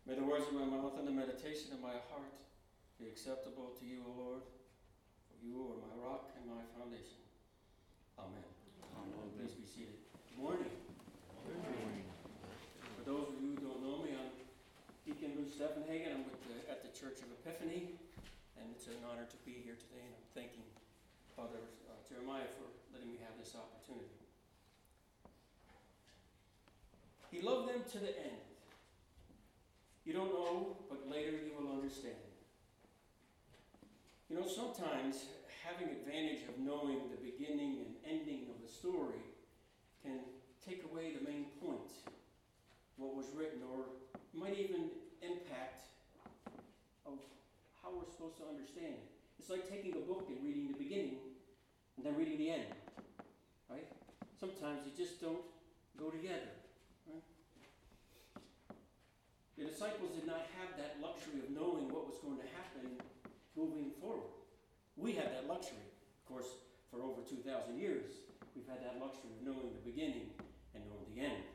May the words of my mouth and the meditation of my heart be acceptable to you, O Lord, for you are my rock and my foundation. Amen. Amen. Please be seated. Good morning. Good morning. For those of you who don't know me, I'm Deacon Lou Steffenhagen. I'm at the Church of Epiphany, and it's an honor to be here today, and I'm thanking Father Jeremiah for letting me have this opportunity. He loved them to the end. You don't know, but later you will understand. You know, sometimes having advantage of knowing the beginning and ending of the story can take away the main point, what was written, or might even impact of how we're supposed to understand it. It's like taking a book and reading the beginning and then reading the end, right? Sometimes they just don't go together, right? The disciples did not have that luxury of knowing what was going to happen moving forward. We have that luxury. Of course, for over 2,000 years, we've had that luxury of knowing the beginning and knowing the end.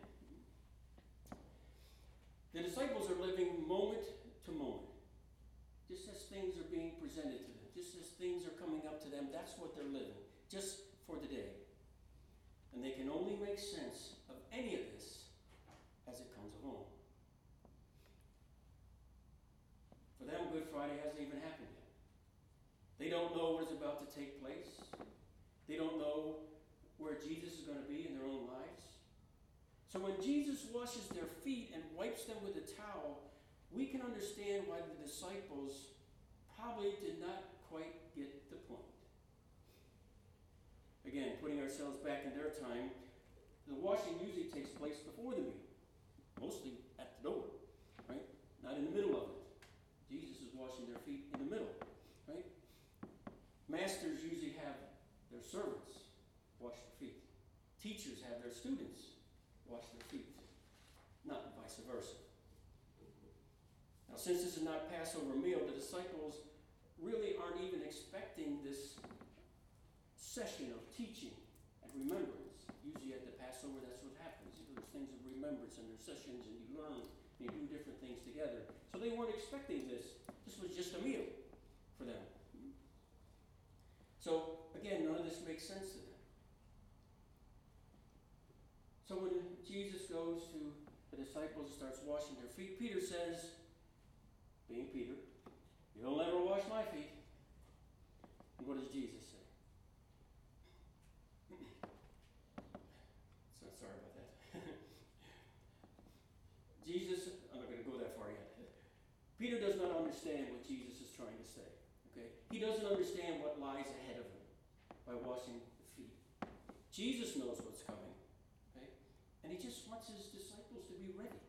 The disciples are living moment to moment. Just as things are being presented to them, just as things are coming up to them, that's what they're living, just for the day. And they can only make sense of any of this as it comes along. For them, Good Friday hasn't even happened yet. They don't know what is about to take place. They don't know where Jesus is going to be in their own lives. So when Jesus washes their feet and wipes them with a towel, we can understand why the disciples probably did not quite get the point. Again, putting ourselves back in their time, the washing usually takes place before the meal, mostly at the door, right? Not in the middle of it. Jesus is washing their feet in the middle, right? Masters usually have their servants wash their feet. Teachers have their students wash their feet, not vice versa. Now, since this is not Passover meal, the disciples really aren't even expecting this session of teaching and remembrance. Usually at the Passover, that's what happens. There's things of remembrance and there's sessions, and you learn and you do different things together. So they weren't expecting this. This was just a meal for them. So again, none of this makes sense to them. So when Jesus goes to the disciples and starts washing their feet, Peter says, being Peter, "You'll never wash my feet." And what does Jesus say? So sorry about that. Jesus, I'm not going to go that far yet. Peter does not understand what Jesus is trying to say. Okay? He doesn't understand what lies ahead of him by washing the feet. Jesus knows what's coming. Okay? And he just wants his disciples to be ready.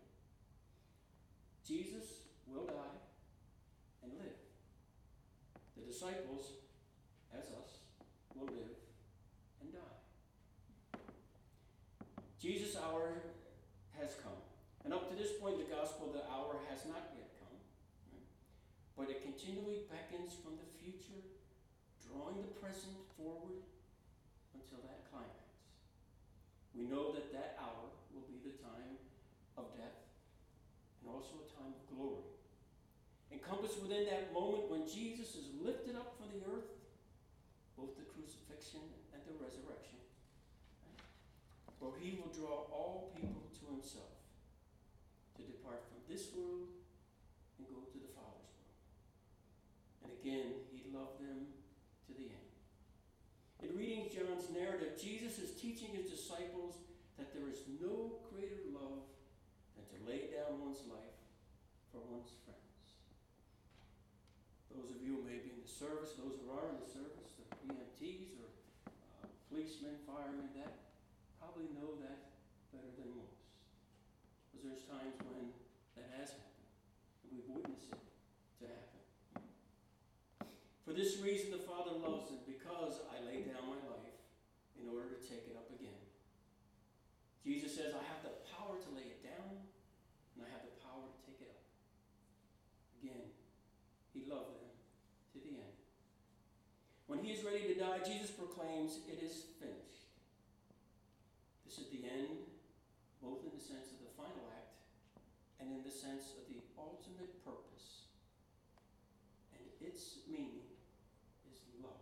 Jesus will die and live. The disciples, as us, will live and die. Jesus' hour has come. And up to this point in the gospel, the hour has not yet come. Right? But it continually beckons from the future, drawing the present forward until that climax. We know that that hour will be the time of death and also a time of glory. Encompassed within that moment when Jesus is lifted up from the earth, both the crucifixion and the resurrection, where he will draw all people to himself, to depart from this world and go to the Father's world. And again, he loved them to the end. In reading John's narrative, Jesus is teaching his disciples that there is no greater love than to lay down one's life for one's friends. Those of you who may be in the service, those who are in the service, the EMTs or policemen, firemen, that probably know that better than most. Because there's times when that has happened, and we've witnessed it to happen. For this reason the Father loves them, because I lay down my life in order to take it up again. Jesus says, I have the power to lay it down, and I have the power to take it up. Again, he loved them to the end. When he is ready to die, Jesus proclaims, it is finished. This is the end, both in the sense of the final act and in the sense of the ultimate purpose, and its meaning is love.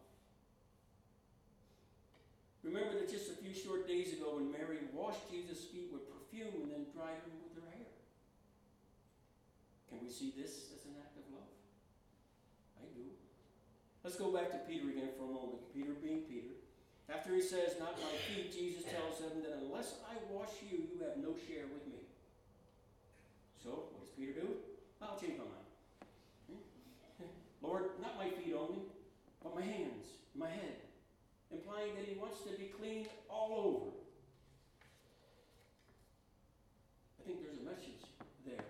Remember that just a few short days ago when Mary washed Jesus' feet with perfume and then dried them with her hair. Can we see this as an act of love? I do. Let's go back to Peter again for a moment. Peter being Peter. After he says, "Not my feet," Jesus tells them that unless I wash you, you have no share with me. So, what does Peter do? I'll change my mind. Lord, not my feet only, but my hands, my head. Implying that he wants to be clean all over. I think there's a message there.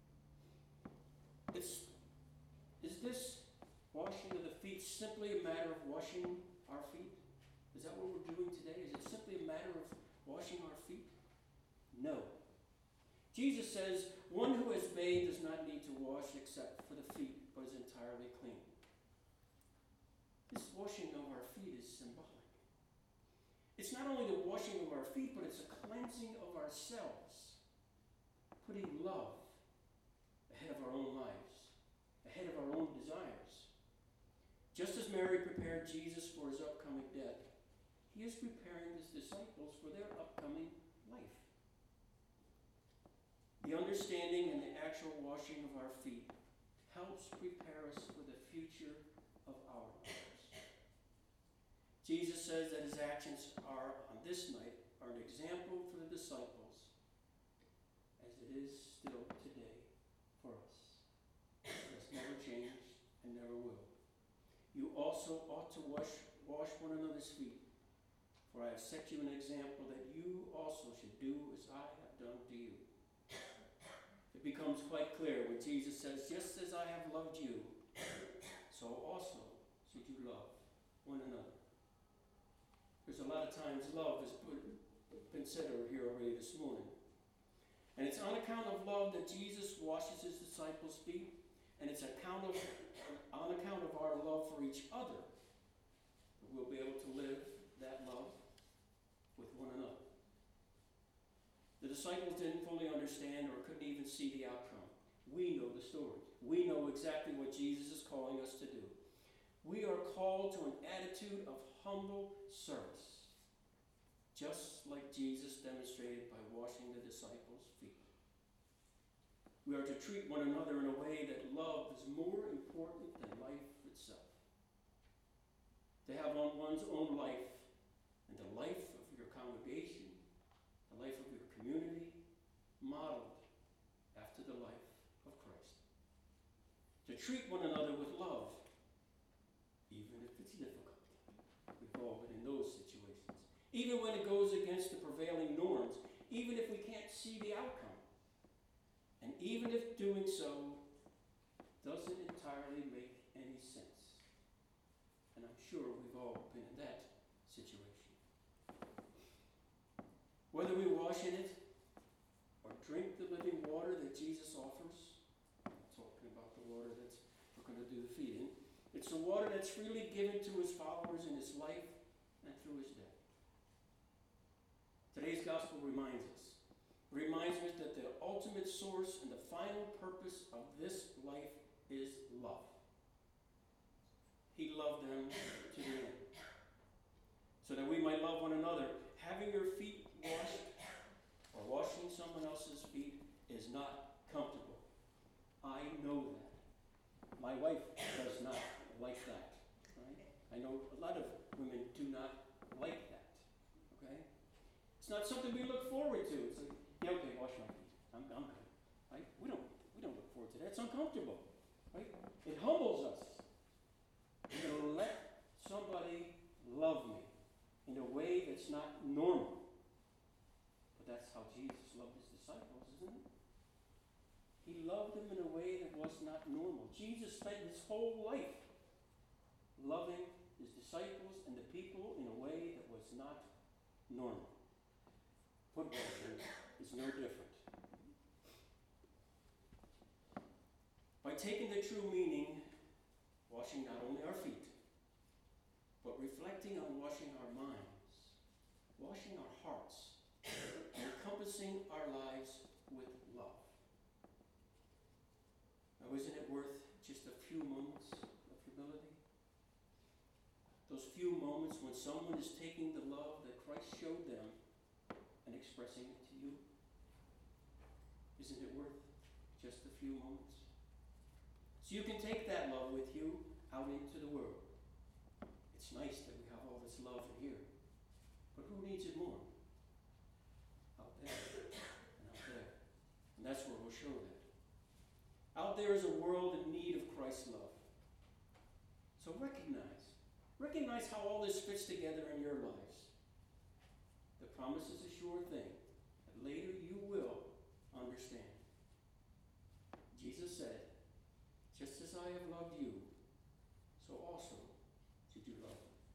Is this washing of the feet simply a matter of washing our feet? Is that what we're doing today? Is it simply a matter of washing our feet? No. Jesus says, one who has bathed does not need to wash except for the feet, but is entirely clean. This washing of our feet is symbolic. It's not only the washing of our feet, but it's a cleansing of ourselves, putting love ahead of our own lives, ahead of our own desires. Just as Mary prepared Jesus for his upcoming death, he is preparing his disciples for their upcoming life. The understanding and the actual washing of our feet helps prepare us for the future of our lives. Jesus says that his actions are, on this night, are an example for the disciples, as it is still today for us. It has never changed and never will. You also ought to wash one another's feet, for I have set you an example that you also should do as I have done to you. It becomes quite clear when Jesus says, just as I have loved you, so also should you love one another. There's a lot of times love has been said over here already this morning. And it's on account of love that Jesus washes his disciples' feet, and it's on account of our love for each other that we'll be able to live that love with one another. The disciples didn't fully understand or couldn't even see the outcome. We know the story. We know exactly what Jesus is calling us to do. We are called to an attitude of humble service, just like Jesus demonstrated by washing the disciples' feet. We are to treat one another in a way that love is more important than life itself. To have one's own life and the life of your congregation, the life of your community, modeled after the life of Christ. To treat one another with love, even if it's difficult. We've all been in those situations. Even when it goes against the prevailing norms, even if we can't see the outcome. And even if doing so doesn't entirely make any sense. And I'm sure we've all been in that situation. Whether we wash in it or drink the living water that Jesus offers, I'm talking about the water that we're going to do the feeding, it's the water that's freely given to his followers in his life and through his death. Today's gospel reminds us that the ultimate source and the final purpose of this life is love. He loved them to the end, so that we might love one another. Having your feet washed or washing someone else's feet is not comfortable. I know that. My wife does not like that. Right? I know a lot of women do not like that. Okay? It's not something we look forward to. It's like, yeah, okay, wash my feet. I'm good. Right? We don't look forward to that. It's uncomfortable. Right? It humbles us. I'm going to let somebody love me in a way that's not normal. But that's how Jesus loved his disciples, isn't it? He loved them in a way that was not normal. Jesus spent his whole life loving his disciples and the people in a way that was not normal. Foot washing is no different. By taking the true meaning, washing not only our feet, but reflecting on washing our minds, washing our hearts, and encompassing our lives with love. few moments when someone is taking the love that Christ showed them and expressing it to you? Isn't it worth just a few moments? So you can take that love with you out into the world. It's nice that we have all this love in here, but who needs it more? Out there and out there. And that's where we'll show that. Out there is a world in need of Christ's love. So recognize how all this fits together in your lives. The promise is a sure thing.